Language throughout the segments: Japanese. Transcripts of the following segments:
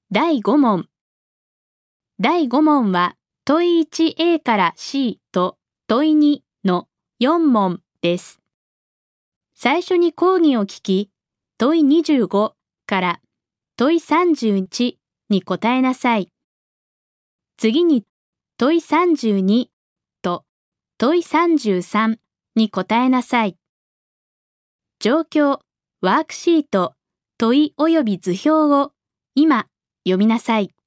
第5問。第5問は問い 1A から C と問い2の4問です。最初に講義を聞き、問い25から問い31に答えなさい。次に問い32と問い33に答えなさい。状況、ワークシート、問い及び図表を今読みなさい。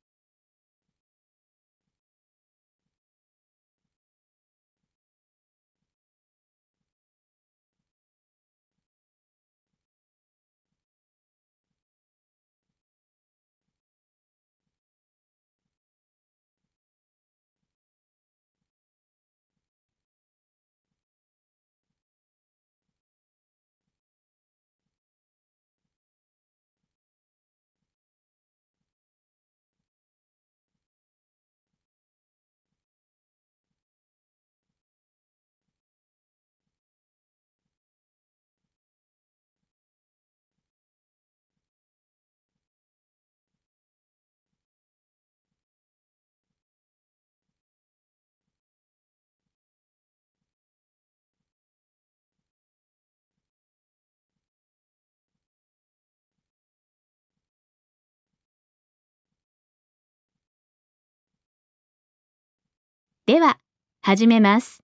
では、始めます。